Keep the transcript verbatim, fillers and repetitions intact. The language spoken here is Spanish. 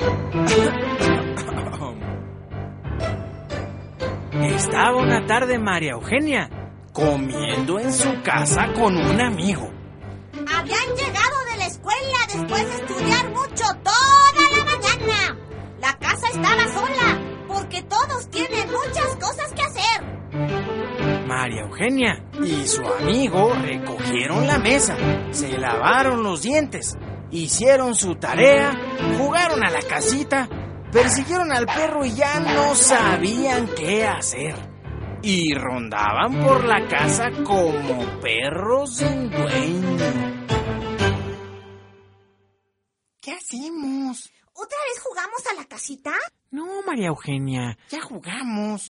Estaba una tarde María Eugenia comiendo en su casa con un amigo. Habían llegado de la escuela después de estudiar mucho toda la mañana. La casa estaba sola porque todos tienen muchas cosas que hacer. María Eugenia y su amigo recogieron la mesa, se lavaron los dientes, hicieron su tarea, jugaron a la casita, persiguieron al perro y ya no sabían qué hacer. Y rondaban por la casa como perros sin dueño. ¿Qué hacemos? ¿Otra vez jugamos a la casita? No, María Eugenia, ya jugamos.